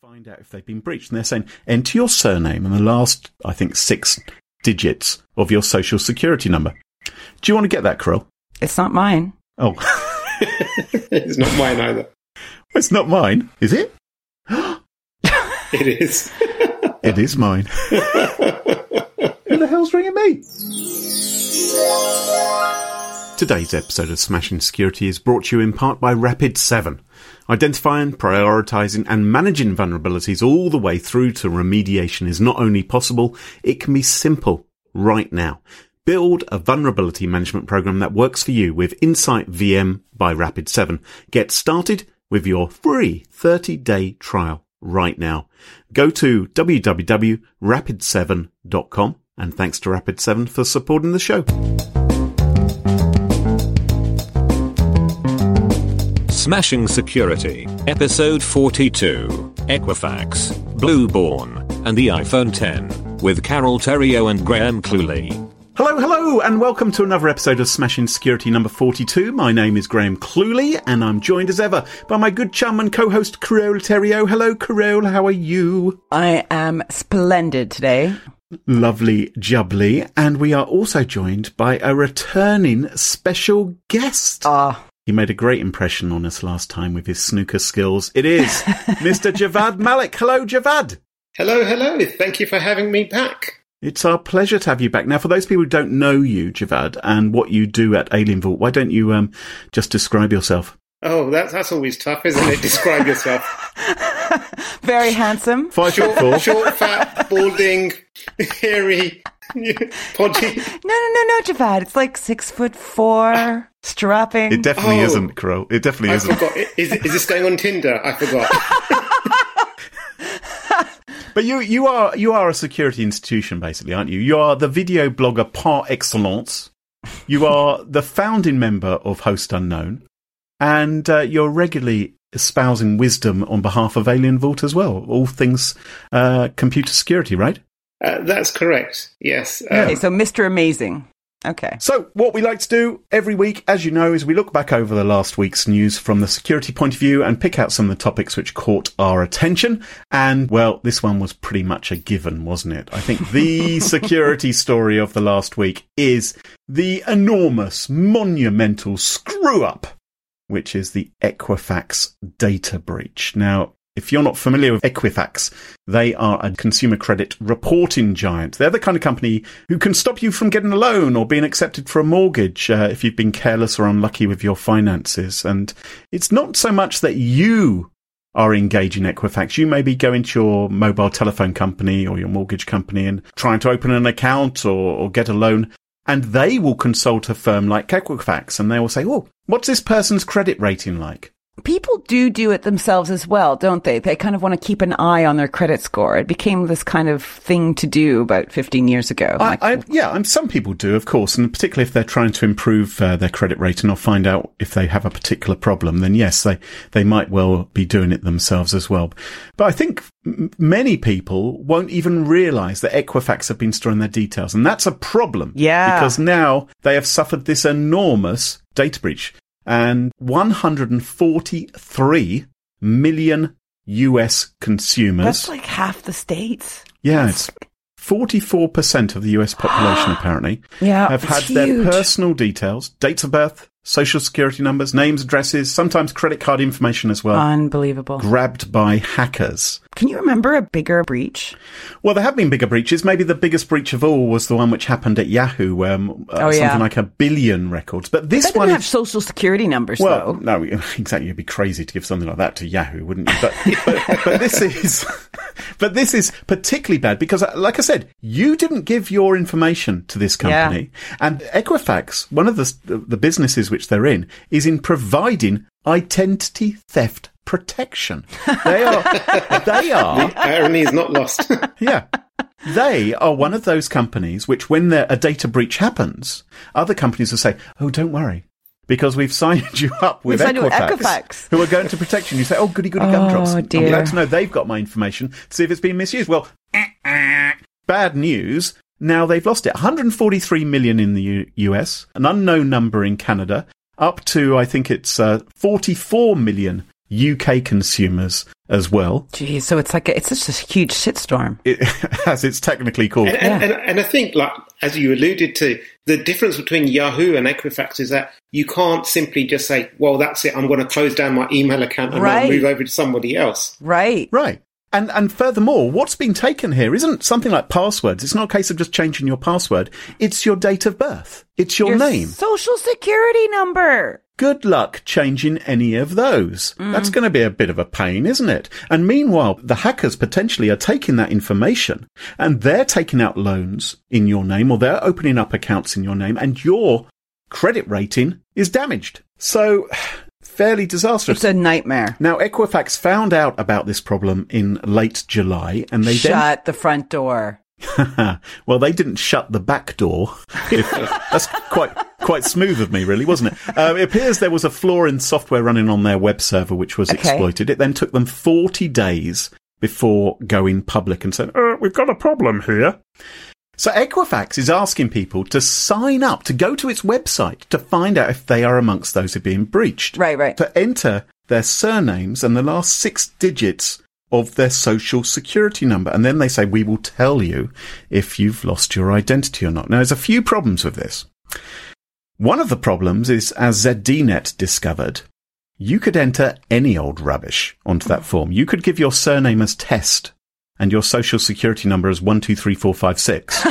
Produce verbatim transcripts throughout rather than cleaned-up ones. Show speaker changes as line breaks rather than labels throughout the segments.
find out if they've been breached. And they're saying, enter your surname and the last, I think, six digits of your social security number. Do you want to get that, Carol?
It's not mine.
Oh.
It's not mine either.
It's not mine, is it?
It is.
It is mine. Who the hell's ringing me? Today's episode of Smashing Security is brought to you in part by Rapid seven. Identifying, prioritising and managing vulnerabilities all the way through to remediation is not only possible, it can be simple right now. Build a vulnerability management program that works for you with Insight V M by Rapid seven. Get started with your free thirty-day trial right now. Go to w w w dot rapid seven dot com and thanks to Rapid seven for supporting the show.
Smashing Security, Episode forty-two, Equifax, Blueborn, and the iPhone ten, with Carol Theriault and Graham Cluley.
Hello, hello, and welcome to another episode of Smashing Security number forty-two. My name is Graham Cluley, and I'm joined as ever by my good chum and co-host, Carol Theriault. Hello, Carol, how are you?
I am splendid today.
Lovely jubbly. And we are also joined by a returning special guest.
Ah.
He made a great impression on us last time with his snooker skills. It is Mister Javad Malik. Hello, Javad.
Hello, hello. Thank you for having me back.
It's our pleasure to have you back. Now, for those people who don't know you, Javad, and what you do at Alien Vault, why don't you um, just describe yourself?
Oh, that's, that's always tough, isn't it? Describe yourself.
Very handsome.
Five foot four.
Short, fat, balding, hairy, podgy.
No, no, no, no, Javad. It's like six foot four, strapping.
It definitely
Oh.
isn't, Carol. It definitely
I
isn't.
forgot. Is, is this going on Tinder? I forgot.
But you, you are you are a security institution, basically, aren't you? You are the video blogger par excellence. You are the founding member of Host Unknown, and uh, you're regularly espousing wisdom on behalf of Alien Vault as well. All things uh, computer security, right?
Uh, that's correct. Yes. Um,
Okay, so Mister Amazing. Okay.
So what we like to do every week, as you know, is we look back over the last week's news from the security point of view and pick out some of the topics which caught our attention. And, well, this one was pretty much a given, wasn't it? I think the security story of the last week is the enormous, monumental screw-up, which is the Equifax data breach. Now, if you're not familiar with Equifax, they are a consumer credit reporting giant. They're the kind of company who can stop you from getting a loan or being accepted for a mortgage uh, if you've been careless or unlucky with your finances. And it's not so much that you are engaging Equifax. You maybe go into your mobile telephone company or your mortgage company and trying to open an account or, or get a loan. And they will consult a firm like Equifax and they will say, oh, what's this person's credit rating like?
People do do it themselves as well, don't they? They kind of want to keep an eye on their credit score. It became this kind of thing to do about fifteen years ago.
I,
Like,
I, yeah, and some people do, of course, and particularly if they're trying to improve uh, their credit rating or find out if they have a particular problem, then yes, they, they might well be doing it themselves as well. But I think m- many people won't even realise that Equifax have been storing their details, and that's a problem.
Yeah.
Because now they have suffered this enormous data breach. And one hundred forty-three million U S consumers.
that's like half the states.
Yeah, it's forty-four percent of the U S population, apparently,
Yeah,
have
it's
had their
huge.
personal details, dates of birth, social security numbers, names, addresses, sometimes credit card information as well,
Unbelievable.
grabbed by hackers.
Can you remember a bigger breach?
Well, there have been bigger breaches. Maybe the biggest breach of all was the one which happened at Yahoo, where um, uh,
Oh, yeah.
something like a billion records. But this
They didn't
one
have
is...
social security numbers,
Well,
though.
no, exactly. You'd be crazy to give something like that to Yahoo, wouldn't you? But, but, but this is, but this is particularly bad because, like I said, you didn't give your information to this company,
Yeah.
and Equifax, one of the the businesses which they're in, is in providing identity theft protection. They are, they are,
Irony is not lost.
yeah. They are one of those companies which, when there, a data breach happens, other companies will say, oh, don't worry, because we've signed you up with
signed you with
Equifax,
Equifax.
who are going to protect you. And you say, oh, goody, goody,
Oh,
gumdrops. I'm
dear.
glad to know they've got my information to see if it's been misused. Well, bad news. Now they've lost it. one hundred forty-three million in the U- US, an unknown number in Canada, up to, I think it's uh, forty-four million U K consumers as well.
Geez, so it's like a, it's just a huge shitstorm.
It, as it's technically called.
And, and, and, and I think, like as you alluded to, the difference between Yahoo and Equifax is that you can't simply just say, well, that's it, I'm going to close down my email account and
Right.
I'll move over to somebody else.
Right.
Right. And and furthermore, what's been taken here isn't something like passwords. It's not a case of just changing your password. It's your date of birth. It's your,
Your
name.
social security number.
Good luck changing any of those. That's going to be a bit of a pain, isn't it? And meanwhile, the hackers potentially are taking that information and they're taking out loans in your name, or they're opening up accounts in your name, and your credit rating is damaged. So, fairly disastrous.
It's a nightmare.
Now, Equifax found out about this problem in late July, and they
Shut the front door.
then... well, they didn't shut the back door. If, that's quite quite smooth of me, really, wasn't it? Um, it appears there was a flaw in software running on their web server which was
Okay.
exploited. It then took them forty days before going public and saying, uh, we've got a problem here. So Equifax is asking people to sign up, to go to its website to find out if they are amongst those who are being breached.
Right, right.
To enter their surnames and the last six digits of their social security number. And then they say, we will tell you if you've lost your identity or not. Now, there's a few problems with this. One of the problems is, as Z D Net discovered, you could enter any old rubbish onto that form. You could give your surname as Test and your social security number as one two three four five six.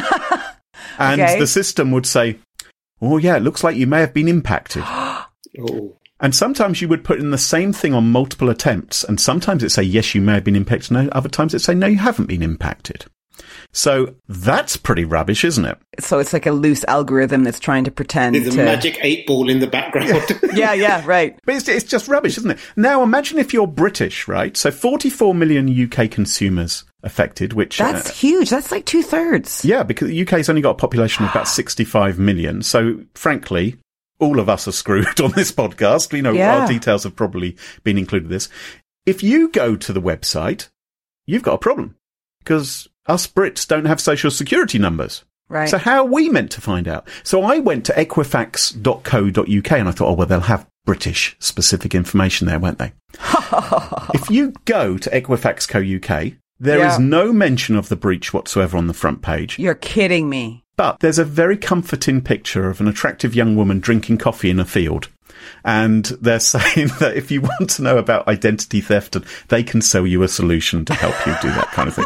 And
Okay.
the system would say, oh yeah, it looks like you may have been impacted.
Oh.
And sometimes you would put in the same thing on multiple attempts, and sometimes it'd say, yes, you may have been impacted, and other times it'd say, no, you haven't been impacted. So that's pretty rubbish, isn't it?
So it's like a loose algorithm that's trying to pretend
There's a
to...
magic eight ball in the background.
Yeah, yeah, right.
But it's, it's just rubbish, isn't it? Now imagine if you're British, right? So forty-four million U K consumers affected, which...
That's
uh,
huge. That's like two thirds.
yeah, because the U K's only got a population of about sixty-five million. So frankly... all of us are screwed on this podcast. You know,
Yeah.
our details have probably been included in this. If you go to the website, you've got a problem because us Brits don't have social security numbers.
Right.
So how are we meant to find out? So I went to equifax dot co dot U K and I thought, oh, well, they'll have British specific information there, won't they? If you go to Equifax dot co dot U K, there
Yeah.
is no mention of the breach whatsoever on the front page.
You're kidding me.
But there's a very comforting picture of an attractive young woman drinking coffee in a field. And they're saying that if you want to know about identity theft, they can sell you a solution to help you do that kind of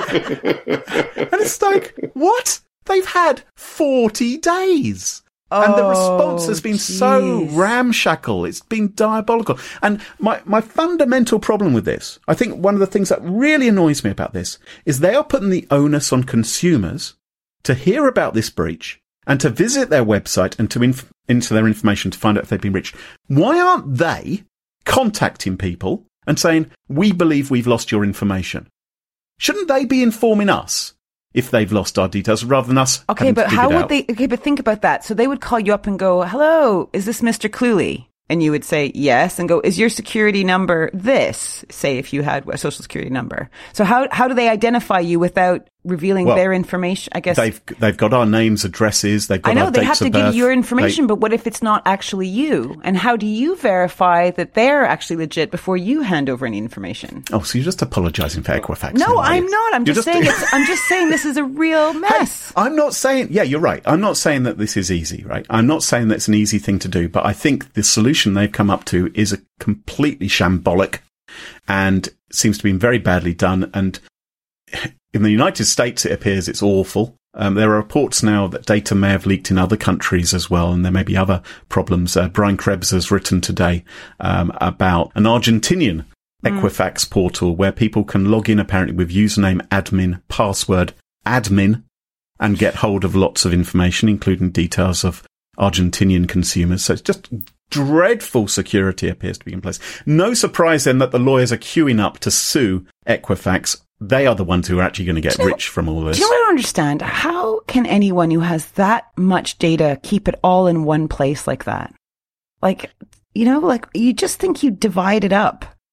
thing. And it's like, what? They've had forty days. And the response has been so
jeez.
ramshackle. It's been diabolical. And my, my fundamental problem with this, I think one of the things that really annoys me about this is they are putting the onus on consumers to hear about this breach and to visit their website and to inf- into their information to find out if they've been breached. Why aren't they contacting people and saying, we believe we've lost your information? Shouldn't they be informing us if they've lost our details rather than us
Okay,
having to
but
dig
how
it
would
out?
they... Okay, but think about that. So they would call you up and go, hello, is this Mister Cluley? And you would say yes and go, is your security number this? Say if you had a social security number. So how how do they identify you without revealing
Well,
their information? I guess
They've they've got our names, addresses. They've got
I know
our
they
dates
have to
of
give
birth.
you your information,
They-
but what if it's not actually you? And how do you verify that they're actually legit before you hand over any information?
oh, so you're just apologising for Equifax?
No,
now, are
I'm
you?
not. I'm
You're
just, saying. It's, I'm just saying this is a real mess.
Hey, I'm not saying. Yeah, you're right. I'm not saying that this is easy. Right. I'm not saying that it's an easy thing to do. But I think the solution they've come up to is a completely shambolic, and seems to be very badly done. And in the United States, it appears it's awful. Um, there are reports now that data may have leaked in other countries as well, and there may be other problems. Uh, Brian Krebs has written today um, about an Argentinian Equifax portal where people can log in apparently with username admin, password admin, and get hold of lots of information, including details of Argentinian consumers. So it's just dreadful security appears to be in place. No surprise then that the lawyers are queuing up to sue Equifax. They are the ones who are actually going to get
Do you know-
rich from all this.
Do you know what I don't understand? How can anyone who has that much data keep it all in one place like that? Like, you know, like you just think you divide it up.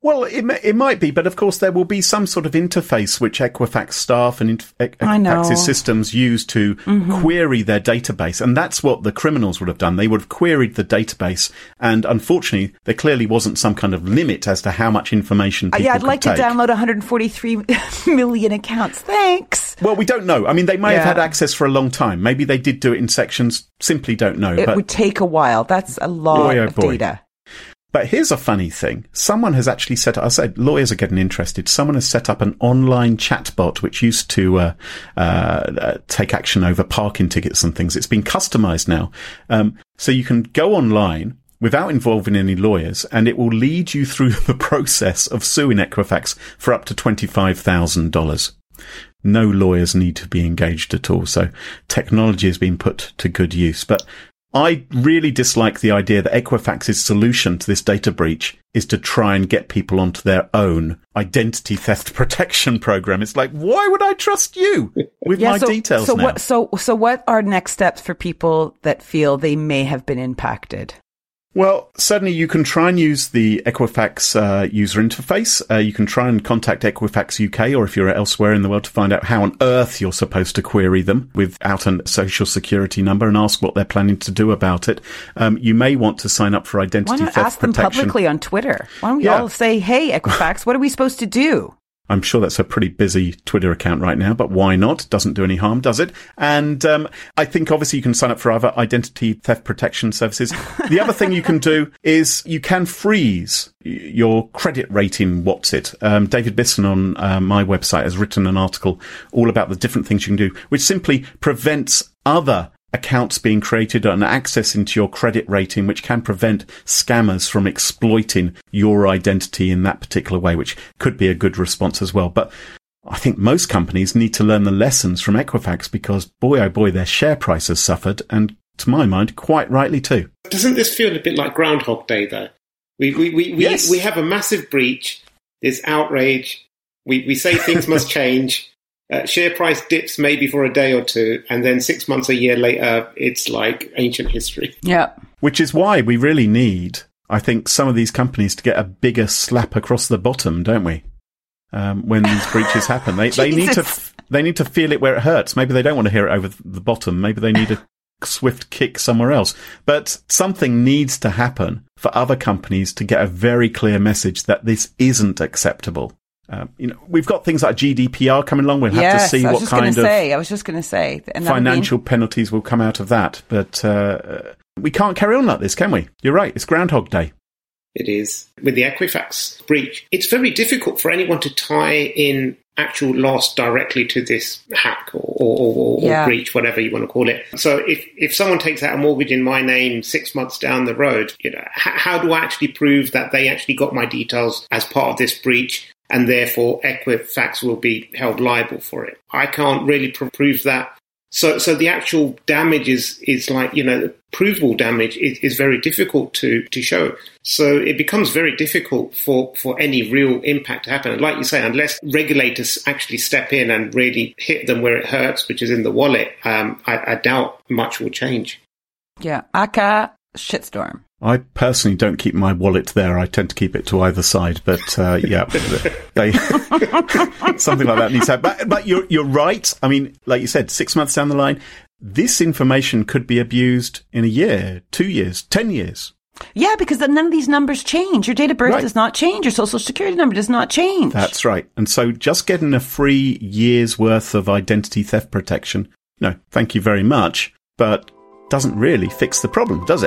Well, it, it might be, but of course there will be some sort of interface which Equifax staff and Equifax's systems use to mm-hmm. query their database. And that's what the criminals would have done. They would have queried the database. And unfortunately, there clearly wasn't some kind of limit as to how much information people
Yeah, I'd
could
like
take.
to download one hundred forty-three million accounts. Thanks.
Well, we don't know. I mean, they may
yeah.
have had access for a long time. Maybe they did do it in sections. Simply don't know.
It
but
would take a while. That's a lot
boy, oh
of
boy.
data.
But here's a funny thing. Someone has actually set up, I said lawyers are getting interested. Someone has set up an online chatbot which used to uh, uh, uh, take action over parking tickets and things. It's been customized now. Um, so you can go online without involving any lawyers and it will lead you through the process of suing Equifax for up to twenty-five thousand dollars. No lawyers need to be engaged at all. So technology has been put to good use. But I really dislike the idea that Equifax's solution to this data breach is to try and get people onto their own identity theft protection program. It's like, why would I trust you with
yeah,
my
so,
details
so
now?
What, so, so what are next steps for people that feel they may have been impacted?
Well, certainly you can try and use the Equifax uh, user interface. Uh, you can try and contact Equifax U K, or if you're elsewhere in the world, to find out how on earth you're supposed to query them without a social security number and ask what they're planning to do about it. Um, you may want to sign up for identity
Why not
theft
ask them
protection.
publicly on Twitter? Why don't we
Yeah.
all say, hey, Equifax, what are we supposed to do?
I'm sure that's a pretty busy Twitter account right now, but why not? Doesn't do any harm, does it? And um, I think obviously you can sign up for other identity theft protection services. The other thing you can do is you can freeze your credit rating Whatsit. Um, David Bisson on uh, my website has written an article all about the different things you can do, which simply prevents other accounts being created and access into your credit rating, which can prevent scammers from exploiting your identity in that particular way, which could be a good response as well. But I think most companies need to learn the lessons from Equifax because, boy, oh boy, their share price has suffered, and to my mind, quite rightly too.
Doesn't this feel a bit like Groundhog Day, though? We we we, we,
Yes.
we have a massive breach, there's outrage, we, we say things must change. Uh, share price dips maybe for a day or two, and then six months, a year later, it's like ancient history.
Yeah.
Which is why we really need, I think, some of these companies to get a bigger slap across the bottom, don't we? Um, when these breaches happen, they they need to they need to feel it where it hurts. Maybe they don't want to hear it over the bottom. Maybe they need a swift kick somewhere else. But something needs to happen for other companies to get a very clear message that this isn't acceptable. Um, you know, we've got things like G D P R coming along. We'll have
yes,
to see
I was
what
just
kind
gonna
of
say, I was just going to say, and
financial penalties will come out of that. But uh, we can't carry on like this, can we? You're right. It's Groundhog Day.
It is. With the Equifax breach, it's very difficult for anyone to tie in actual loss directly to this hack or, or, or,
Yeah.
or breach, whatever you want to call it. So if, if someone takes out a mortgage in my name six months down the road, you know, h- how do I actually prove that they actually got my details as part of this breach? And therefore Equifax will be held liable for it. I can't really pr- prove that. So so the actual damage is, is like, you know, provable damage is, is very difficult to, to show. So it becomes very difficult for, for any real impact to happen. And like you say, unless regulators actually step in and really hit them where it hurts, which is in the wallet, um, I, I doubt much will change.
Yeah, aka shitstorm.
I personally don't keep my wallet there. I tend to keep it to either side. But uh, yeah, they something like that needs to happen. But, but you're you're right. I mean, like you said, six months down the line, this information could be abused in a year, two years, ten years.
Yeah, because then none of these numbers change. Your date of birth
Right.
does not change. Your social security number does not change.
That's right. And so just getting a free year's worth of identity theft protection, no, thank you very much, but doesn't really fix the problem, does it?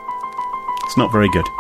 It's not very good.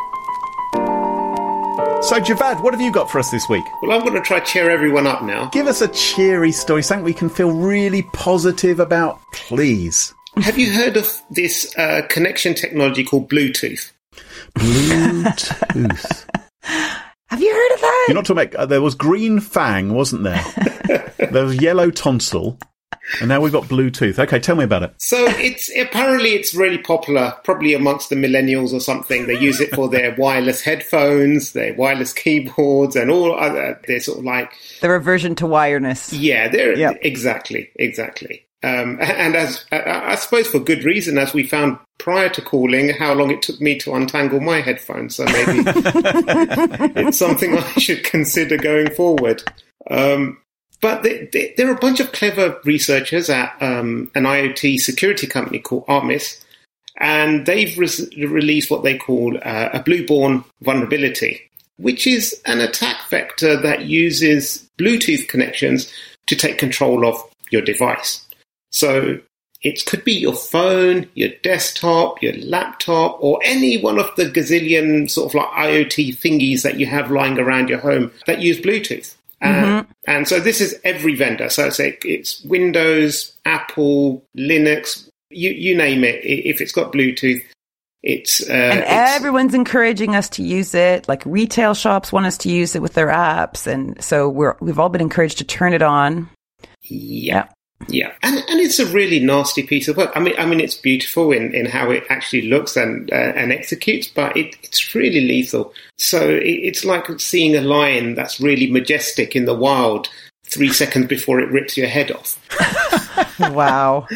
So, Javad, what have you got for us this week?
Well, I'm going to try to cheer everyone up now.
Give us a cheery story, something we can feel really positive about, please.
Have you heard of this uh, connection technology called Bluetooth?
Bluetooth.
Have you heard of that?
You're not talking about... Uh, there was green fang, wasn't there? There was yellow tonsil. And now we've got Bluetooth. Okay, tell me about it.
So it's apparently it's really popular, probably amongst the millennials or something. They use it for their wireless headphones, their wireless keyboards, and all other. They're sort of like
The reversion to wireness.
yeah, they're
Yep.
exactly, exactly. Um, and as I suppose for good reason, as we found prior to calling, how long it took me to untangle my headphones. So maybe it's something I should consider going forward. Um, but they, they, there are a bunch of clever researchers at um, an IoT security company called Armis, and they've re- released what they call uh, a Blueborn vulnerability, which is an attack vector that uses Bluetooth connections to take control of your device. So it could be your phone, your desktop, your laptop, or any one of the gazillion sort of like IoT thingies that you have lying around your home that use Bluetooth. Mm-hmm. Uh, and so this is every vendor. So it's, it's Windows, Apple, Linux, you, you name it. If it's got Bluetooth, it's... Uh,
and
it's,
everyone's encouraging us to use it. Like retail shops want us to use it with their apps. And so we're, we've all been encouraged to turn it on.
Yeah. Yeah, and and it's a really nasty piece of work. I mean, I mean, it's beautiful in, in how it actually looks and uh, and executes, but it, it's really lethal. So it, it's like seeing a lion that's really majestic in the wild three seconds before it rips your head off.
Wow.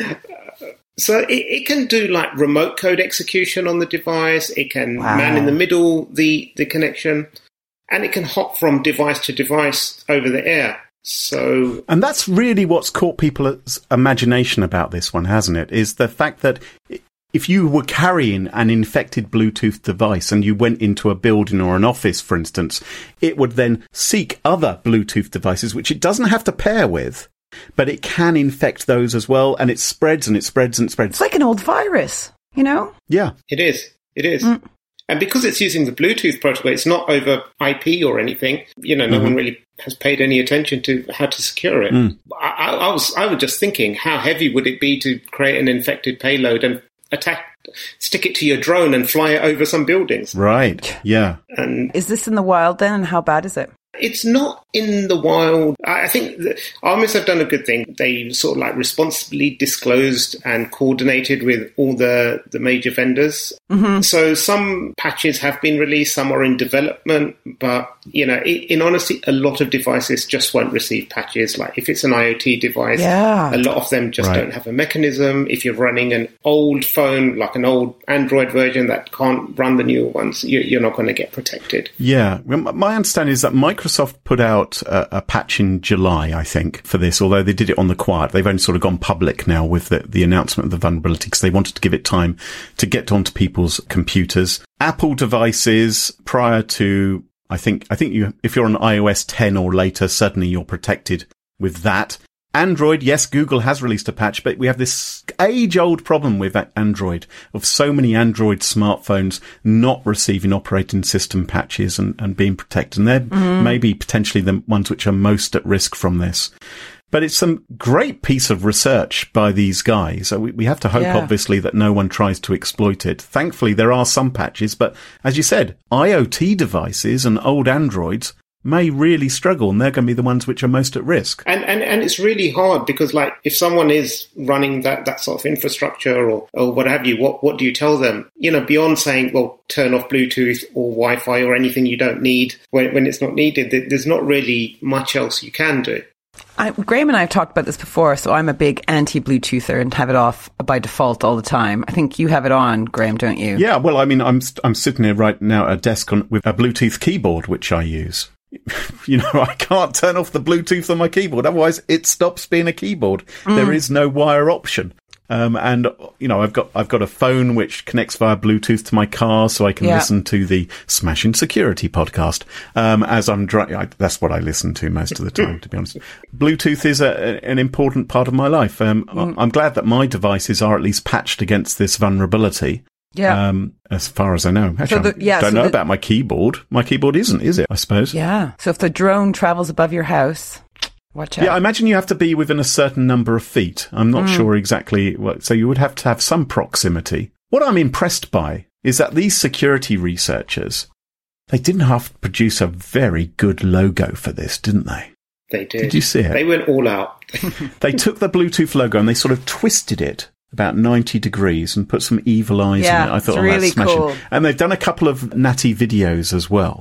So it, it can do like remote code execution on the device. It can
wow.
man in the middle the the connection, and it can hop from device to device over the air. So,
and that's really what's caught people's imagination about this one, hasn't it? Is the fact that if you were carrying an infected Bluetooth device and you went into a building or an office, for instance, it would then seek other Bluetooth devices, which it doesn't have to pair with, but it can infect those as well. And it spreads and it spreads and it spreads.
It's like an old virus, you know?
Yeah.
It is. It is.
Mm.
And because it's using the Bluetooth protocol, it's not over I P or anything. You know, no mm-hmm. one really has paid any attention to how to secure it. Mm. I, I was, I was just thinking, how heavy would it be to create an infected payload and attack, stick it to your drone and fly it over some buildings?
Right. Yeah.
And
is this in the wild then? And how bad is it?
It's not in the wild. I think Armis have done a good thing. They sort of like responsibly disclosed and coordinated with all the, the major vendors. Mm-hmm. So some patches have been released, some are in development, but, you know, in, in honesty, a lot of devices just won't receive patches. Like if it's an IoT device,
yeah.
a lot of them just
right.
don't have a mechanism. If you're running an old phone, like an old Android version that can't run the newer ones, you, you're not going to get protected.
Yeah. My understanding is that Microsoft put out a, a patch in July, I think, for this, although they did it on the quiet. They've only sort of gone public now with the, the announcement of the vulnerability because they wanted to give it time to get onto people's computers. Apple devices prior to, I think, I think you, if you're on iOS ten or later, certainly you're protected with that. Android, yes, Google has released a patch, but we have this age-old problem with Android of so many Android smartphones not receiving operating system patches and, and being protected. And they're mm. maybe potentially the ones which are most at risk from this. But it's some great piece of research by these guys. We, we have to hope, yeah. obviously, that no one tries to exploit it. Thankfully, there are some patches, but as you said, IoT devices and old Androids may really struggle, and they're going to be the ones which are most at risk.
And and, and it's really hard because, like, if someone is running that, that sort of infrastructure or, or what have you, what, what do you tell them? You know, beyond saying, well, turn off Bluetooth or Wi-Fi or anything you don't need when, when it's not needed, there's not really much else you can do.
I, Graham and I have talked about this before, so I'm a big anti-Bluetoother and have it off by default all the time. I think you have it on, Graham, don't you?
Yeah, well, I mean, I'm I'm sitting here right now at a desk on, with a Bluetooth keyboard, which I use. You know, I can't turn off the Bluetooth on my keyboard, otherwise it stops being a keyboard. Mm. There is no wire option. Um, and, you know, I've got, I've got a phone which connects via Bluetooth to my car so I can yeah. listen to the Smashing Security podcast. Um, as I'm driving, that's what I listen to most of the time, to be honest. Bluetooth is a, an important part of my life. Um, mm. I'm glad that my devices are at least patched against this vulnerability.
Yeah.
Um, as far as I know. Actually,
so the, yeah,
I don't
so
know
the,
about my keyboard. My keyboard isn't, is it? I suppose.
Yeah. So if the drone travels above your house, watch out.
Yeah, I imagine you have to be within a certain number of feet. I'm not mm. sure exactly what, so you would have to have some proximity. What I'm impressed by is that these security researchers, they didn't have to produce a very good logo for this, didn't they?
They did.
Did you see it?
They went all out.
They took the Bluetooth logo and they sort of twisted it about ninety degrees and put some evil eyes
yeah,
in it. I thought,
it's
oh,
really
that's smashing.
Cool.
And they've done a couple of natty videos as well.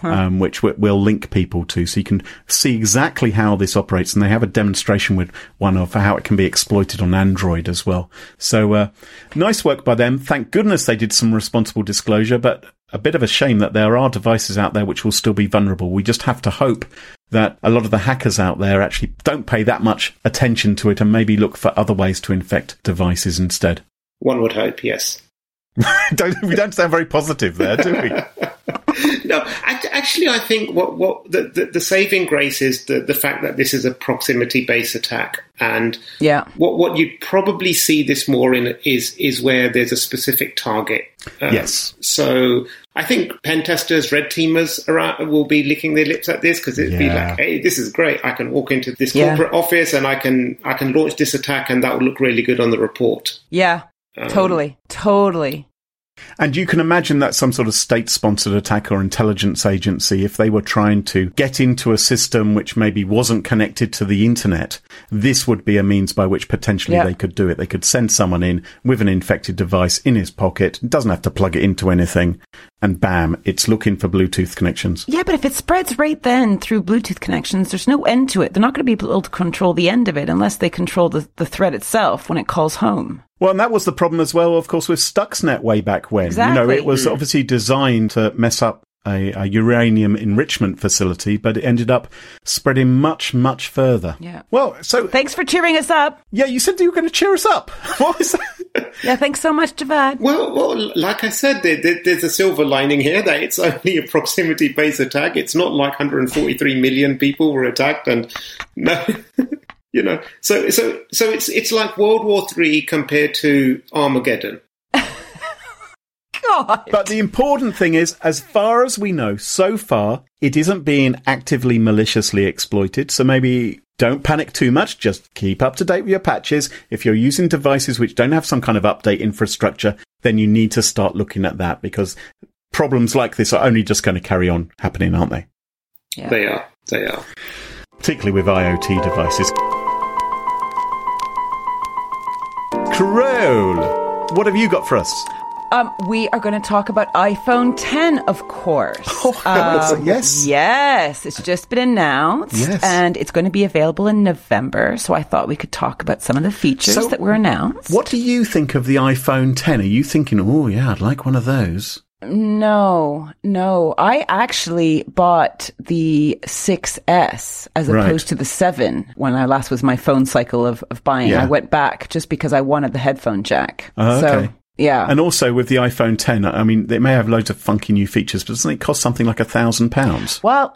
um, which w- we'll link people to, so you can see exactly how this operates. And they have a demonstration with one of how it can be exploited on Android as well. So uh, nice work by them. Thank goodness they did some responsible disclosure, but a bit of a shame that there are devices out there which will still be vulnerable. We just have to hope that a lot of the hackers out there actually don't pay that much attention to it and maybe look for other ways to infect devices instead.
One would hope, yes.
don't, we don't sound very positive there, do we?
No, actually, I think what, what the, the, the saving grace is the, the fact that this is a proximity-based attack. And
yeah.
what, what you'd probably see this more in is, is where there's a specific target. Um,
yes.
So I think pen testers, red teamers are, will be licking their lips at this because it'd
yeah.
be like, hey, this is great. I can walk into this
yeah.
corporate office and I can I can launch this attack and that will look really good on the report.
Yeah, um, totally, totally.
And you can imagine that some sort of state-sponsored attack or intelligence agency, if they were trying to get into a system which maybe wasn't connected to the internet, this would be a means by which potentially
yeah.
they could do it. They could send someone in with an infected device in his pocket, doesn't have to plug it into anything, and bam, it's looking for Bluetooth connections.
Yeah, but if it spreads right then through Bluetooth connections, there's no end to it. They're not going to be able to control the end of it unless they control the, the thread itself when it calls home.
Well, and that was the problem as well, of course, with Stuxnet way back when.
Exactly.
You know, it was obviously designed to mess up a, a uranium enrichment facility, but it ended up spreading much, much further.
Yeah.
Well, so...
Thanks for cheering us up.
Yeah, you said you were going to cheer us up. What was that?
Yeah, thanks so much, Javad.
Well, well, like I said, there, there, there's a silver lining here that it's only a proximity-based attack. It's not like one hundred forty-three million people were attacked, and no... You know, so so so it's it's like World War Three compared to Armageddon.
God.
But the important thing is, as far as we know, so far, it isn't being actively maliciously exploited. So maybe don't panic too much. Just keep up to date with your patches. If you're using devices which don't have some kind of update infrastructure, then you need to start looking at that, because problems like this are only just going to carry on happening, aren't they?
Yeah.
They are. They are.
Particularly with IoT devices. Carole, what have you got for us?
Um, we are going to talk about iPhone ten, of course.
Oh,
um,
yes.
Yes, it's just been announced.
Yes.
And it's going to be available in November. So I thought we could talk about some of the features
So,
that were announced.
What do you think of the iPhone ten? Are you thinking, oh, yeah, I'd like one of those?
No, no. I actually bought the six S as
Right.
opposed to the seven when I last was my phone cycle of, of buying.
Yeah.
I went back just because I wanted the headphone jack.
Oh,
so,
okay.
yeah.
And also with the iPhone ten, I mean, it may have loads of funky new features, but doesn't it cost something like a thousand pounds?
Well,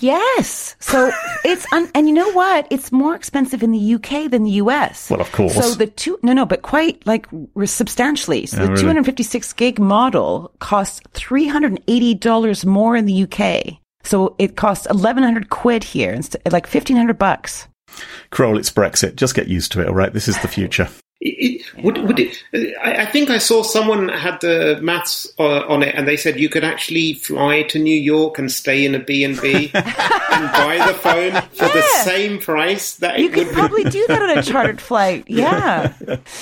yes. So it's, un- and you know what? It's more expensive in the U K than the U S.
Well, of course.
So the two, no, no, but quite like re- substantially. So
Oh,
the
really?
two hundred fifty-six gig model costs three hundred eighty dollars more in the U K. So it costs eleven hundred quid here, instead, like fifteen hundred bucks.
Carole, it's Brexit. Just get used to it, all right? This is the future.
It, it, would, would it, I, I think I saw someone had the maths uh, on it, and they said you could actually fly to New York and stay in a B and B and buy the phone for
Yeah.
the same price that
You
it
could
would
probably do that on a chartered flight. Yeah.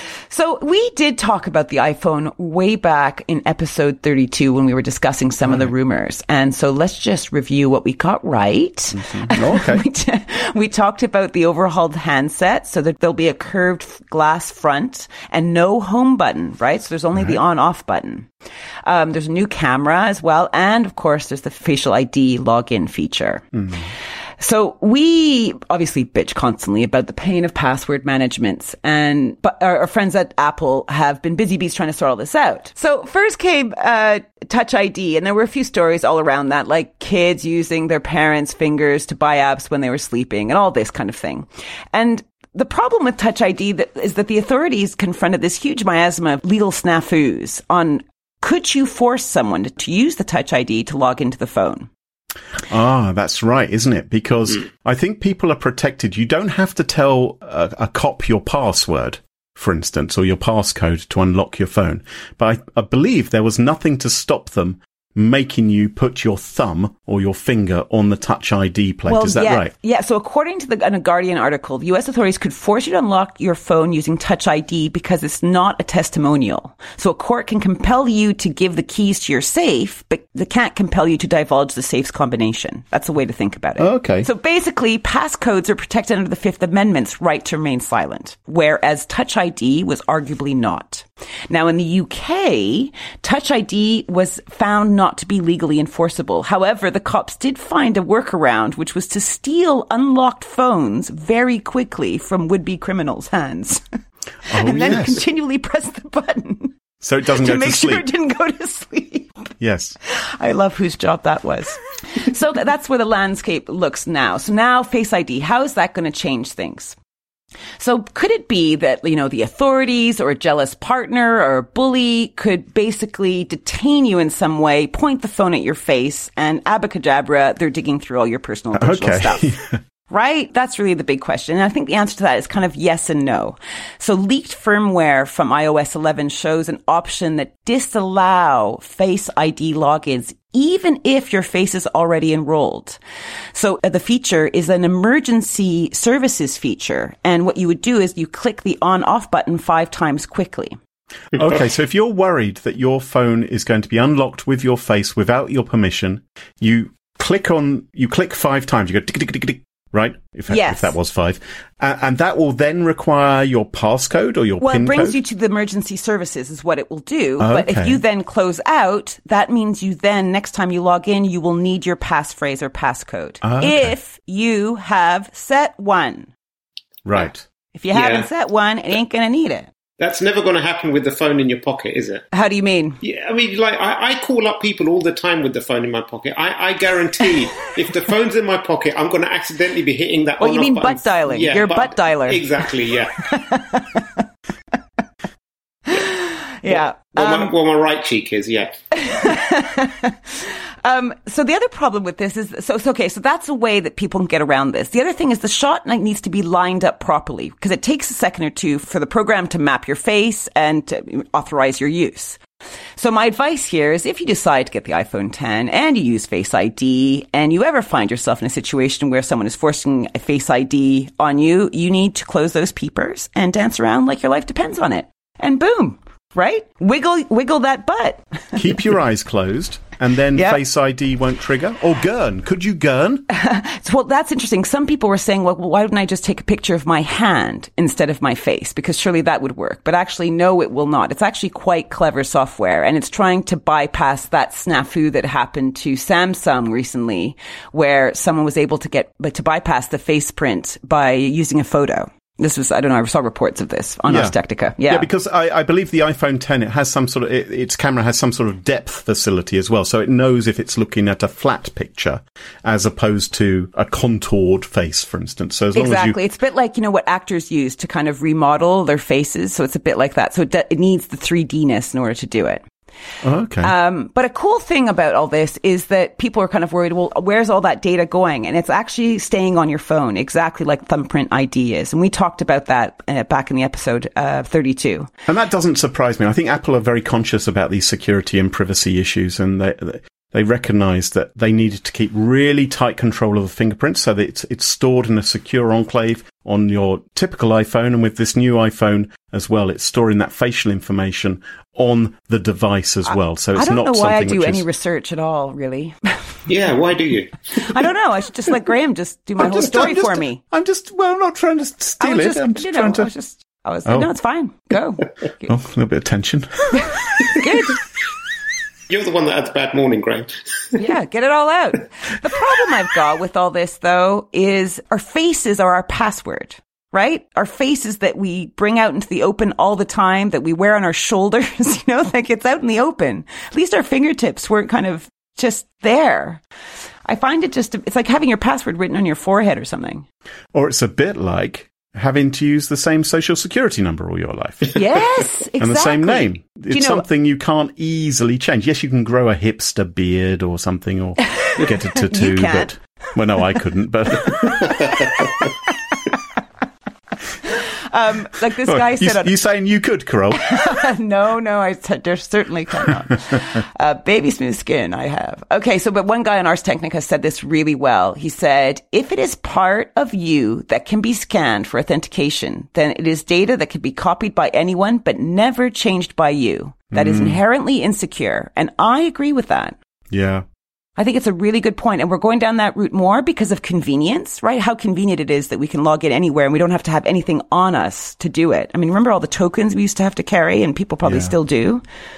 So we did talk about the iPhone way back in episode thirty-two when we were discussing some of the rumors. And so let's just review what we got right.
Mm-hmm. Oh, okay.
we, t- we talked about the overhauled handset, so that there'll be a curved f- glass front and no home button, right? So there's only the on-off button. Um, there's a new camera as well. And of course, there's the facial I D login feature.
Mm-hmm.
So we obviously bitch constantly about the pain of password management, and but our, our friends at Apple have been busy bees trying to sort all this out. So first came uh, Touch I D, and there were a few stories all around that, like kids using their parents' fingers to buy apps when they were sleeping and all this kind of thing. And the problem with Touch I D that, is that the authorities confronted this huge miasma of legal snafus on could you force someone to, to use the Touch I D to log into the phone?
Ah, that's right, isn't it? Because
Mm.
I think people are protected. You don't have to tell a, a cop your password, for instance, or your passcode to unlock your phone. But I, I believe there was nothing to stop them making you put your thumb or your finger on the Touch I D plate.
Well,
Is that
yeah,
right?
Yeah. So according to the, a Guardian article, the U S authorities could force you to unlock your phone using Touch I D because it's not a testimonial. So a court can compel you to give the keys to your safe, but they can't compel you to divulge the safe's combination. That's a way to think about it.
Okay.
So basically, passcodes are protected under the Fifth Amendment's right to remain silent, whereas Touch I D was arguably not. Now, in the U K, Touch I D was found not to be legally enforceable. However, the cops did find a workaround, which was to steal unlocked phones very quickly from would-be criminals' hands.
Oh,
and then
yes.
continually press the button.
So it doesn't
to
go
make
to sleep.
sure it didn't go to sleep.
Yes.
I love whose job that was. So th- that's where the landscape looks now. So now Face I D, how is that going to change things? So could it be that, you know, the authorities or a jealous partner or a bully could basically detain you in some way, point the phone at your face, and abacadabra, they're digging through all your personal digital
Okay.
stuff? Right? That's really the big question. And I think the answer to that is kind of yes and no. So leaked firmware from iOS eleven shows an option that disallow Face I D logins even if your face is already enrolled. So uh, the feature is an emergency services feature. And what you would do is you click the on-off button five times quickly.
Okay, so if you're worried that your phone is going to be unlocked with your face without your permission, you click on, you click five times. You go tick, tick, tick, tick, right? If,
Yes.
if that was five. Uh, and that will then require your passcode or your
Well,
PIN
it brings
code?
you to the emergency services is what it will do. But if
Okay.
you then close out, that means you then, next time you log in, you will need your passphrase or passcode.
Okay.
If you have set one.
Right.
If you
Yeah.
haven't set one, it ain't going to need it.
That's never going to happen with the phone in your pocket, is it?
How do you mean?
Yeah, I mean, like, I, I call up people all the time with the phone in my pocket. I, I guarantee if the phone's in my pocket, I'm going to accidentally be hitting that
Well,
on
you
off
mean
button.
butt dialing.
Yeah,
You're a
but-
butt dialer.
Exactly, yeah.
Yeah.
Well,
Um,
my, well, my right cheek is, yeah.
Um, so the other problem with this is, so, so, okay, so that's a way that people can get around this. The other thing is the shot needs to be lined up properly because it takes a second or two for the program to map your face and to authorize your use. So my advice here is if you decide to get the iPhone ten and you use Face I D and you ever find yourself in a situation where someone is forcing a Face I D on you, you need to close those peepers and dance around like your life depends on it. And boom, right? Wiggle, wiggle that butt.
Keep your eyes closed, and then
Yep.
Face I D won't trigger. Or gurn. Could you gurn?
So, well, that's interesting. Some people were saying, well, why wouldn't I just take a picture of my hand instead of my face? Because surely that would work. But actually, no, it will not. It's actually quite clever software. And it's trying to bypass that snafu that happened to Samsung recently, where someone was able to get, to bypass the face print by using a photo. This was, I don't know, I saw reports of this on
Yeah.
Ars Technica. Yeah.
Yeah, because I, I believe the iPhone ten, it has some sort of, it, its camera has some sort of depth facility as well. So it knows if it's looking at a flat picture as opposed to a contoured face, for instance. So as long
Exactly.
as
It's a bit like, you know, what actors use to kind of remodel their faces. So it's a bit like that. So it, de- it needs the three D-ness in order to do it.
you... Oh, okay.
Um, but a cool thing about all this is that people are kind of worried, well, where's all that data going? And it's actually staying on your phone, exactly like thumbprint I D is. And we talked about that uh, back in the episode uh, thirty-two.
And that doesn't surprise me. I think Apple are very conscious about these security and privacy issues, and they they recognise that they needed to keep really tight control of the fingerprints so that it's, it's stored in a secure enclave on your typical iPhone. And with this new iPhone as well, it's storing that facial information on the device as well. So it's
I don't
not
know why I
something
do
which
any
is...
research at all, really.
Yeah, why do you?
I don't know. I should just let Graham just do my
I'm
whole
just-
story
I'm just-
for me.
I'm just, well, I'm not trying to
I
steal
was
it.
just,
I'm just
you know,
trying to...
I was just, I was,
Oh.
no, it's fine. Go.
Oh, a little bit of tension.
Good.
You're the one that had the bad morning, Graham.
Yeah, get it all out. The problem I've got with all this, though, is our faces are our password, right? Our faces that we bring out into the open all the time, that we wear on our shoulders, you know, like it's out in the open. At least our fingertips weren't kind of just there. I find it just, it's like having your password written on your forehead or something.
Or it's a bit like having to use the same social security number all your life.
Yes, exactly.
And the same name. It's
you know-
something you can't easily change. Yes, you can grow a hipster beard or something, or get a tattoo.
You can't.
But well, no, I couldn't. But
Um, like this guy
you,
said, on,
you saying you could, Carol?
no, no, I said there certainly cannot. uh, baby smooth skin, I have. Okay, so but one guy on Ars Technica said this really well. He said, if it is part of you that can be scanned for authentication, then it is data that can be copied by anyone but never changed by you. That mm. is inherently insecure, and I agree with that.
Yeah.
I think it's a really good point. And we're going down that route more because of convenience, right? How convenient it is that we can log in anywhere and we don't have to have anything on us to do it. I mean, remember all the tokens we used to have to carry, and people probably yeah. still do,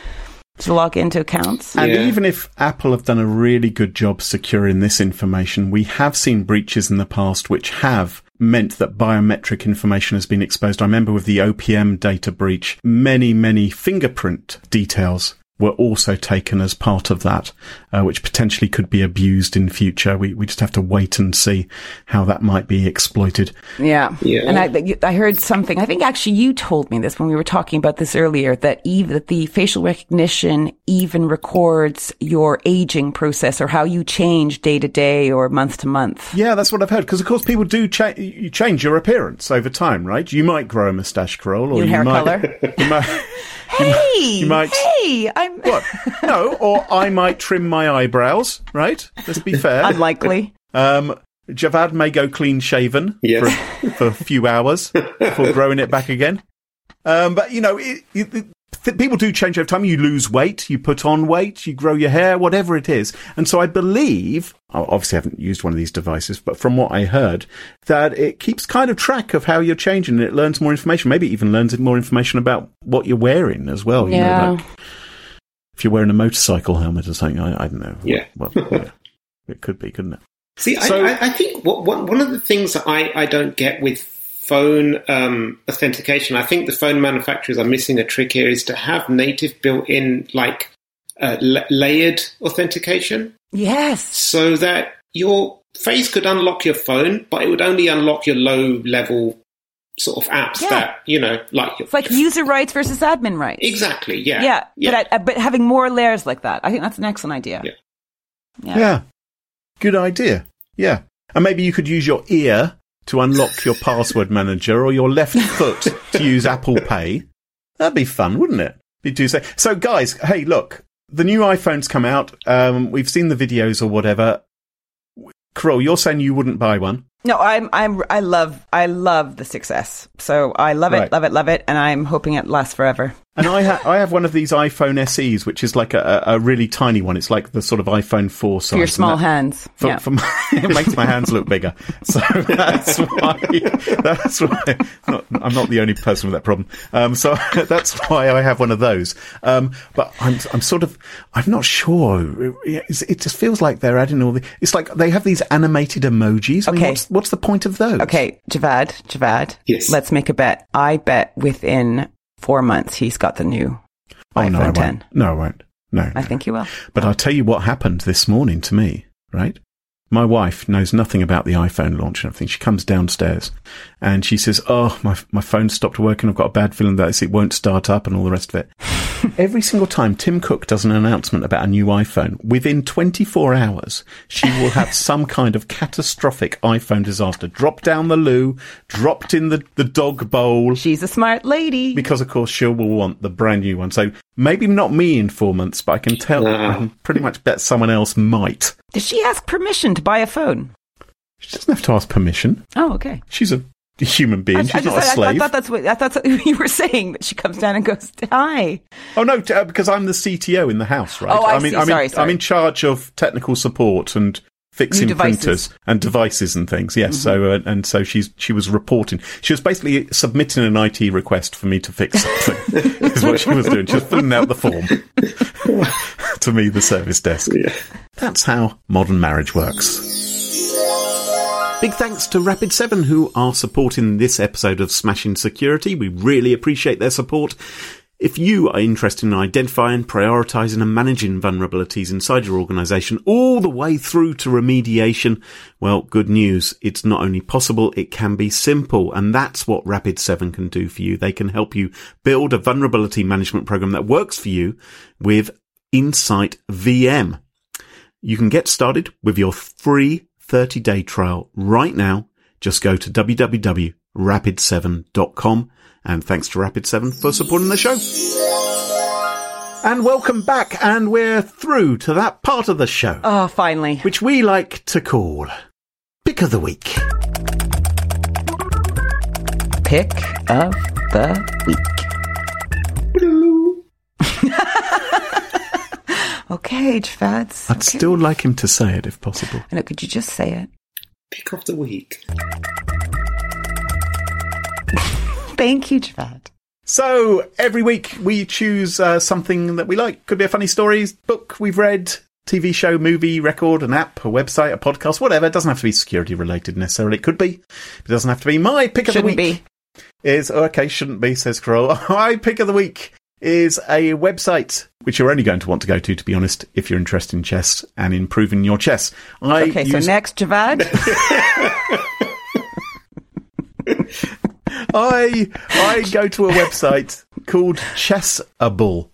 to log into accounts?
And
yeah.
even if Apple have done a really good job securing this information, we have seen breaches in the past which have meant that biometric information has been exposed. I remember with the O P M data breach, many, many fingerprint details were also taken as part of that, uh, which potentially could be abused in future. We we just have to wait and see how that might be exploited.
Yeah.
yeah.
And I, I heard something, I think actually you told me this when we were talking about this earlier, that Eve, that the facial recognition even records your aging process or how you change day to day or month to month.
Yeah, that's what I've heard. Because of course people do cha- you change your appearance over time, right? You might grow a moustache, Carol, or
your
you
hair
might,
color.
You might,
Hey,
you might,
hey, I'm...
What? No, or I might trim my eyebrows, right? Let's be fair.
Unlikely.
Um, Javad may go clean shaven
yes.
for, for a few hours before growing it back again. Um, but, you know, it, it, th- people do change over time. You lose weight, you put on weight, you grow your hair, whatever it is. And so I believe, obviously I haven't used one of these devices, but from what I heard, that it keeps kind of track of how you're changing. It learns more information, maybe even learns more information about what you're wearing as well. You
yeah.
know, like if you're wearing a motorcycle helmet or something, I, I don't know.
Yeah.
Well, yeah. It could be, couldn't it?
See,
so,
I, I think what, one, one of the things that I, I don't get with phone um, authentication, I think the phone manufacturers are missing a trick here, is to have native built-in, like, uh, la- layered authentication.
Yes.
So that your face could unlock your phone, but it would only unlock your low-level sort of apps
yeah.
that, you know, like...
It's like user rights versus admin rights.
Exactly, yeah.
Yeah,
yeah.
But, I, but having more layers like that, I think that's an excellent idea.
Yeah.
Yeah.
yeah. Good idea. Yeah. And maybe you could use your ear to unlock your password manager, or your left foot to use Apple Pay. That'd be fun, wouldn't it? Be too say. So, guys, hey, look, the new iPhone's come out. Um, we've seen the videos or whatever. Carol, you're saying you wouldn't buy one?
No, I'm, I'm, I love, I love the success. So I love it,
right.
love it, love it, and I'm hoping it lasts forever.
And I, ha- I have one of these iPhone S Es, which is like a, a really tiny one. It's like the sort of iPhone four size.
For your small
that,
hands.
For,
yeah.
for my, it makes my hands look bigger. So that's why, that's why, not, I'm not the only person with that problem. Um, so that's why I have one of those. Um, but I'm, I'm sort of, I'm not sure. It, it just feels like they're adding all the, it's like they have these animated emojis. I
okay.
mean, what's, what's the point of those?
Okay, Javad, Javad.
Yes.
Let's make a bet. I bet within four months he's got the new
oh,
iPhone
no, I
ten.
Won't. No, I won't. No.
I think you will.
But I'll tell you what happened this morning to me, right? My wife knows nothing about the iPhone launch and everything. She comes downstairs and she says, oh, my my phone stopped working. I've got a bad feeling that it won't start up and all the rest of it. Every single time Tim Cook does an announcement about a new iPhone, within twenty-four hours, she will have some kind of catastrophic iPhone disaster. Dropped down the loo, dropped in the, the dog bowl.
She's a smart lady.
Because, of course, she will want the brand new one. So maybe not me in four months, but I can tell, no. I can pretty much bet someone else might.
Did she ask permission to buy a phone?
She doesn't have to ask permission.
Oh, okay.
She's a human being.
I,
She's
I just,
not a slave.
I, I thought that's what I thought that's what you were saying. That she comes down and goes, "Hi."
Oh no, t- because I'm the C T O in the house, right?
Oh, I,
I mean,
see.
I'm,
Sorry,
in,
sorry.
I'm in charge of technical support and fixing printers and devices and things. Yes, mm-hmm. so uh, and so she's she was reporting. She was basically submitting an I T request for me to fix something. Is what she was doing. She was filling out the form to me, the service desk.
Yeah.
That's how modern marriage works. Big thanks to Rapid seven, who are supporting this episode of Smashing Security. We really appreciate their support. If you are interested in identifying, prioritising and managing vulnerabilities inside your organisation all the way through to remediation, well, good news. It's not only possible, it can be simple. And that's what Rapid seven can do for you. They can help you build a vulnerability management program that works for you with Insight V M. You can get started with your free thirty-day trial right now. Just go to w w w rapid seven dot com. And thanks to Rapid seven for supporting the show. And welcome back, and we're through to that part of the show.
Oh, finally.
Which we like to call Pick of the Week.
Pick of the Week. Okay, Javads.
I'd
okay.
still like him to say it if possible.
I know, could you just say it?
Pick of the week.
Thank you, Javad.
So, every week we choose uh, something that we like. Could be a funny story, book we've read, T V show, movie, record, an app, a website, a podcast, whatever. It doesn't have to be security related necessarily. It could be. It doesn't have to be. My pick of
Shouldn't
the week
be.
is, oh, okay, shouldn't be, says Kroll. My pick of the week is a website which you're only going to want to go to, to be honest, if you're interested in chess and improving your chess. I
okay,
use...
so next, Javad.
I I go to a website called Chessable,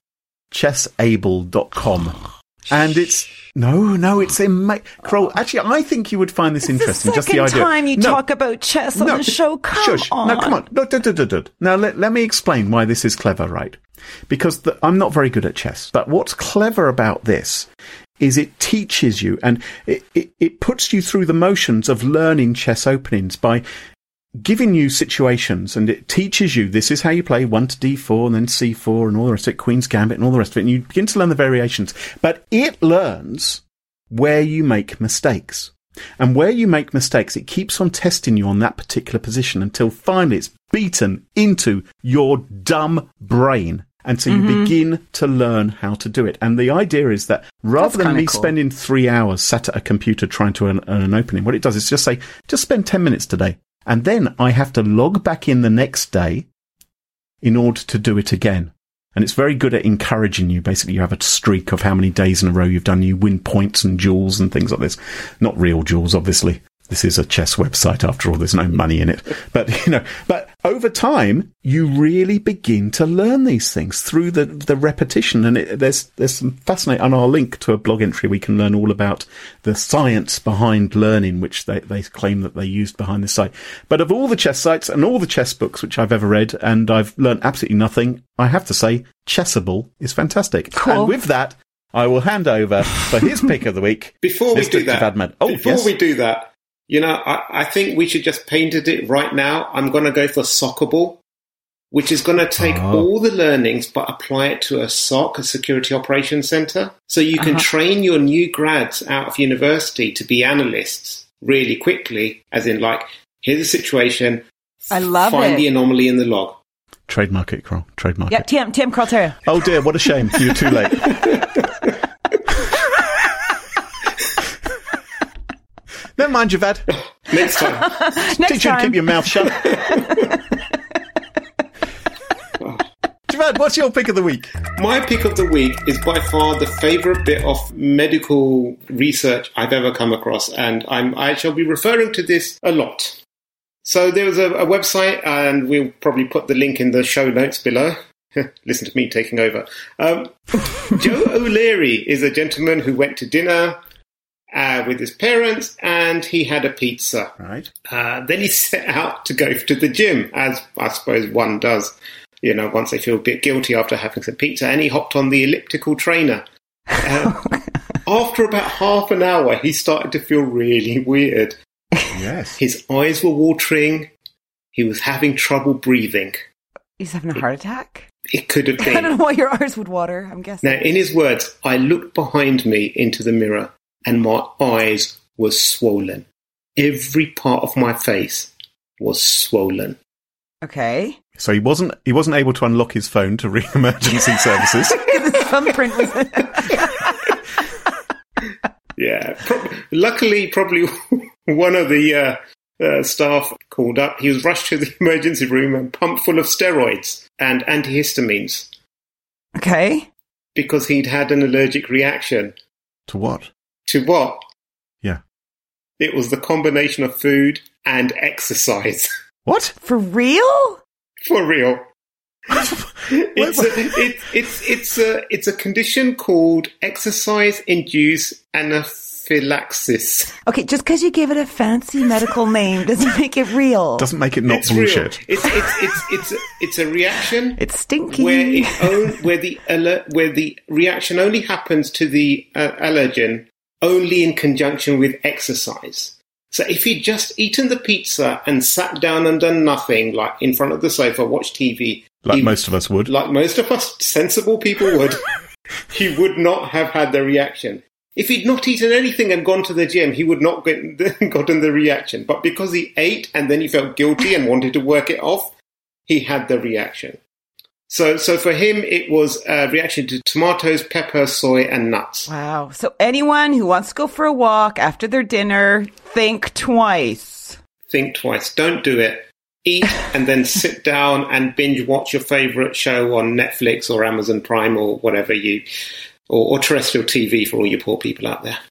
chessable dot com. And it's, no, no, it's in, Kroll, actually, I think you would find this
it's
interesting,
the
just the idea.
second time you
no,
talk about chess on
no,
the show, come
shush,
on.
No, come on. No, do, do, do, do. Now, let, let me explain why this is clever, right? Because the, I'm not very good at chess, but what's clever about this is it teaches you, and it, it, it puts you through the motions of learning chess openings by giving you situations, and it teaches you this is how you play one to d four and then c four and all the rest of it, Queen's Gambit and all the rest of it, and you begin to learn the variations. But it learns where you make mistakes. And where you make mistakes, it keeps on testing you on that particular position until finally it's beaten into your dumb brain. And so you mm-hmm. begin to learn how to do it. And the idea is that rather
That's
than me
cool.
spending three hours sat at a computer trying to earn, earn an opening, what it does is just say, just spend ten minutes today. And then I have to log back in the next day in order to do it again. And it's very good at encouraging you. Basically, you have a streak of how many days in a row you've done. You win points and jewels and things like this. Not real jewels, obviously. This is a chess website, after all. There's no money in it. But, you know, but over time, you really begin to learn these things through the, the repetition. And it, there's, there's some fascinating, on our link to a blog entry, we can learn all about the science behind learning, which they, they claim that they used behind this site. But of all the chess sites and all the chess books which I've ever read, and I've learned absolutely nothing, I have to say, Chessable is fantastic.
Cool.
And with that, I will hand over for his pick of the week.
Before we
Mister
do that,
Javadmed. Oh,
before
yes.
we do that, you know, I, I think we should just painted it right now. I'm going to go for Sockable, which is going to take
oh.
all the learnings but apply it to a S O C, a Security Operations Center. So you can
Uh-huh.
train your new grads out of university to be analysts really quickly, as in like, here's a situation,
I love
find
it.
the anomaly in the log.
Trademark it, Kroll. Trademark
Yep,
it.
Tim, Tim Kraltera.
Oh dear, what a shame. You're too late. Never mind, Javad.
Next time.
Next
Teach you to
time.
keep your mouth shut. Javad, what's your pick of the week?
My pick of the week is by far the favourite bit of medical research I've ever come across, and I'm, I shall be referring to this a lot. So there was a, a website, and we'll probably put the link in the show notes below. Listen to me taking over. Um, Joe O'Leary is a gentleman who went to dinner uh, with his parents, and he had a pizza.
Right.
Uh, then he set out to go to the gym, as I suppose one does, you know, once they feel a bit guilty after having some pizza, and he hopped on the elliptical trainer. Uh, after about half an hour, he started to feel really weird.
Yes.
His eyes were watering. He was having trouble breathing.
He's having a heart attack?
It could have
I don't
been.
know why your eyes would water, I'm guessing.
Now, in his words, I looked behind me into the mirror and my eyes were swollen. Every part of my face was swollen.
Okay.
So he wasn't he wasn't able to unlock his phone to ring emergency services.
The thumbprint was...
Yeah. Pro- luckily, probably one of the uh, uh, staff called up. He was rushed to the emergency room and pumped full of steroids and antihistamines
Okay.
because he'd had an allergic reaction.
To what?
To what?
Yeah.
It was the combination of food and exercise.
What?
For real?
For real. it's, a, it, it's, it's, a, it's a condition called exercise-induced anaphylaxis.
Okay, just because you give it a fancy medical name doesn't make it real.
Doesn't make it not
it's
bullshit.
Real. It's, it's, it's, it's, a, it's a reaction.
It's stinky.
Where, it own, where, the, where the reaction only happens to the uh, allergen only in conjunction with exercise. So if he'd just eaten the pizza and sat down and done nothing, like in front of the sofa, watched T V...
Like
he,
most of us would.
Like most of us sensible people would, he would not have had the reaction. If he'd not eaten anything and gone to the gym, he would not get gotten the reaction. But because he ate and then he felt guilty and wanted to work it off, he had the reaction. So, so for him, it was a reaction to tomatoes, pepper, soy, and nuts.
Wow. So anyone who wants to go for a walk after their dinner, think twice.
Think twice. Don't do it. Eat and then sit down and binge watch your favorite show on Netflix or Amazon Prime or whatever you, or, or terrestrial T V for all you poor people out there.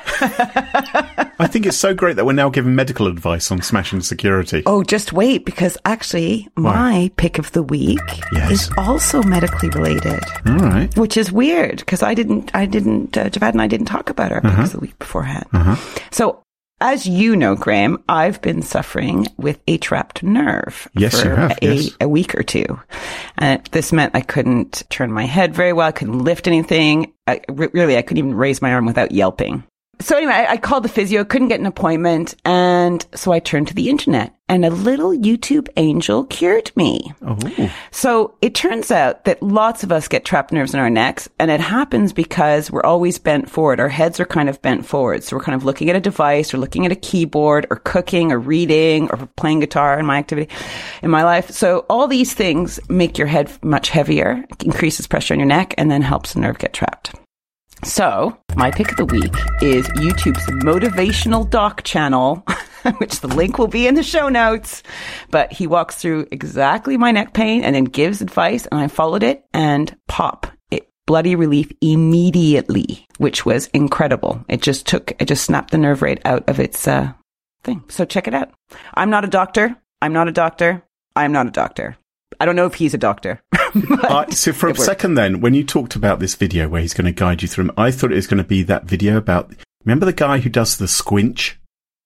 I think it's so great that we're now giving medical advice on Smashing Security.
Oh, just wait, because actually my
Why?
pick of the week
Yes.
is also medically related.
All right.
Which is weird, because I didn't, I didn't, uh, Javad and I didn't talk about our picks
Uh-huh.
of the week beforehand.
Uh-huh.
So, as you know, Graham, I've been suffering with a trapped nerve
Yes,
for
you have,
a,
yes.
a week or two. And this meant I couldn't turn my head very well. I couldn't lift anything. I, re- really, I couldn't even raise my arm without yelping. So anyway, I, I called the physio, couldn't get an appointment. And so I turned to the internet, and a little YouTube angel cured me.
Oh.
So it turns out that lots of us get trapped nerves in our necks, and it happens because we're always bent forward. Our heads are kind of bent forward. So we're kind of looking at a device or looking at a keyboard or cooking or reading or playing guitar in my activity, in my life. So all these things make your head much heavier, increases pressure on your neck, and then helps the nerve get trapped. So my pick of the week is YouTube's Motivational Doc channel, which the link will be in the show notes. But he walks through exactly my neck pain and then gives advice, and I followed it, and pop, it bloody relief immediately, which was incredible. It just took, it just snapped the nerve right out of its uh, thing. So check it out. I'm not a doctor. I'm not a doctor. I'm not a doctor. I don't know if he's a doctor.
Uh, so for a second then, when you talked about this video where he's going to guide you through, I thought it was going to be that video about, remember the guy who does the squinch?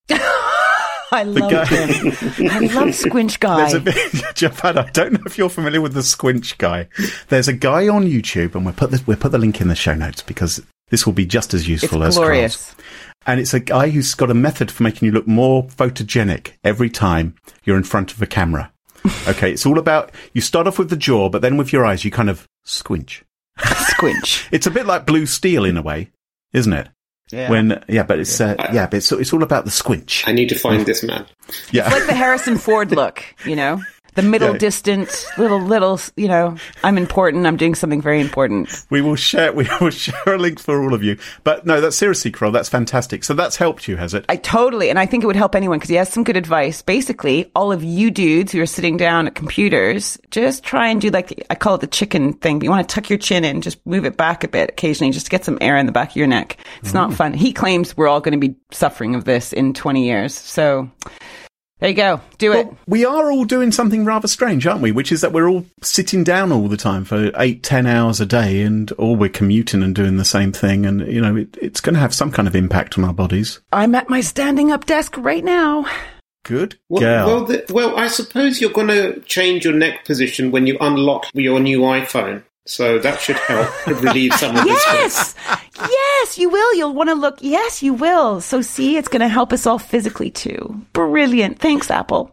I love
guy-
him. I love Squinch Guy.
There's a video, Javad, I don't know if you're familiar with the squinch guy. There's a guy on YouTube, and we'll put the, we'll put the link in the show notes because this will be just as useful
it's
as
glorious.
Carl's. And it's a guy who's got a method for making you look more photogenic every time you're in front of a camera. Okay, it's all about, you start off with the jaw, but then with your eyes, you kind of squinch.
Squinch.
It's a bit like Blue Steel in a way, isn't it?
Yeah.
When, yeah, but it's, uh, yeah, but it's, it's all about the squinch.
I need to find this man.
Yeah.
It's like the Harrison Ford look, you know? The middle
Yeah.
distant, little, little, you know, I'm important, I'm doing something very important.
We will share, we will share a link for all of you. But no, that's seriously, Kroll, that's fantastic. So that's helped you, has it?
I totally, and I think it would help anyone because he has some good advice. Basically, all of you dudes who are sitting down at computers, just try and do like, I call it the chicken thing, but you want to tuck your chin in, just move it back a bit occasionally, just to get some air in the back of your neck. It's not fun. He claims we're all going to be suffering of this in twenty years. So there you go. Do it.
Well, we are all doing something rather strange, aren't we? Which is that we're all sitting down all the time for eight, ten hours a day, and or we're commuting and doing the same thing. And, you know, it, it's going to have some kind of impact on our bodies.
I'm at my standing up desk right now.
Good
Well,
girl.
well, the, well, I suppose you're going to change your neck position when you unlock your new iPhone. So that should help relieve some of the stress.
Yes, yes, you will. You'll want to look. Yes, you will. So see, it's going to help us all physically too. Brilliant. Thanks, Apple.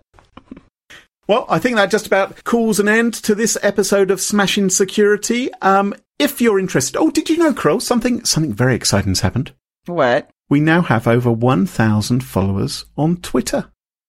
Well, I think that just about calls an end to this episode of Smashing Security. Um, if you're interested, oh, did you know, Kroll, something something very exciting's happened.
What?
We now have over one thousand followers on Twitter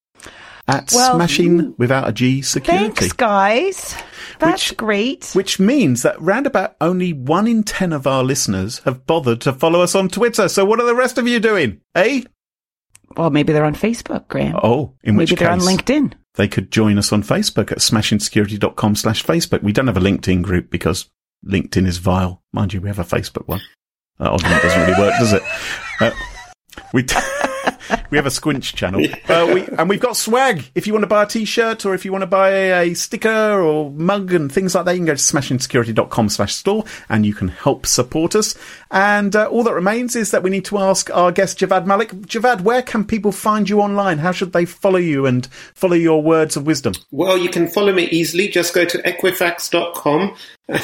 at
Well,
Smashing without a G Security.
Thanks, guys. That's
Which-
great.
Which means that round about only one in ten of our listeners have bothered to follow us on Twitter. So what are the rest of you doing? Eh?
Well, maybe they're on Facebook, Graham.
Oh, in which
maybe they're on
case,
LinkedIn.
they could join us on Facebook at smashingsecurity.com slash Facebook. We don't have a LinkedIn group because LinkedIn is vile. Mind you, we have a Facebook one. That argument doesn't really work, does it? Uh, we t- We have a Squinch channel. Uh, we, and we've got swag. If you want to buy a T-shirt or if you want to buy a, a sticker or mug and things like that, you can go to smashingsecurity.com slash store and you can help support us. And uh, all that remains is that we need to ask our guest, Javad Malik. Javad, where can people find you online? How should they follow you and follow your words of wisdom?
Well, you can follow me easily. Just go to equifax dot com.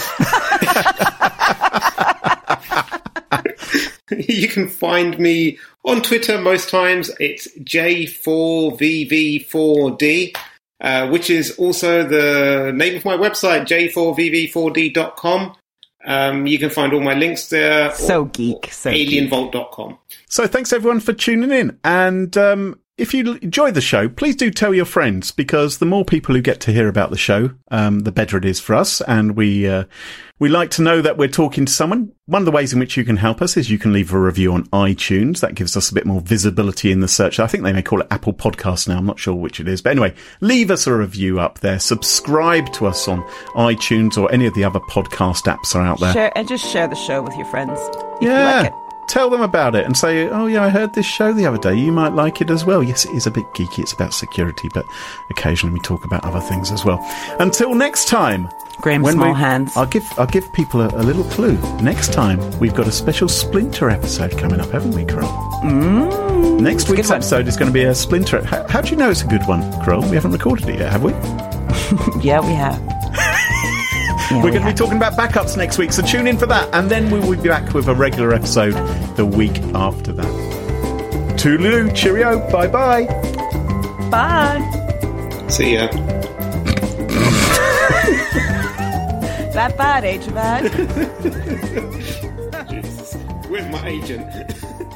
You can find me on Twitter most times. It's J four V V four D, uh, which is also the name of my website, j four v v four d dot com. Um, you can find all my links there.
So geek. So
alien vault dot com.
So thanks everyone for tuning in. And um, if you enjoy the show, please do tell your friends, because the more people who get to hear about the show, um, the better it is for us. And we uh, we like to know that we're talking to someone. One of the ways in which you can help us is you can leave a review on iTunes. That gives us a bit more visibility in the search. I think they may call it Apple Podcasts now. I'm not sure which it is. But anyway, leave us a review up there. Subscribe to us on iTunes or any of the other podcast apps are out there.
Share, and just share the show with your friends. If
Yeah.
you like it.
Tell them about it and say, oh yeah, I heard this show the other day. You might like it as well. Yes, it is a bit geeky. It's about security, but occasionally we talk about other things as well. Until next time.
Graham
when
Small
we-
Hands.
I'll give I'll give people a, a little clue. Next time, we've got a special Splinter episode coming up, haven't we, Kroll?
Mm,
Next
it's a
week's
good one.
episode is going to be a Splinter. How, how do you know it's a good one, Kroll? We haven't recorded it yet, have we?
Yeah, we have. Yeah,
We're
we
going to be
have.
talking about backups next week, so tune in for that. And then we will be back with a regular episode the week after that. Toodaloo, cheerio, bye-bye.
Bye.
See ya.
That bad, eh, Javad?
Jesus. Where's my agent?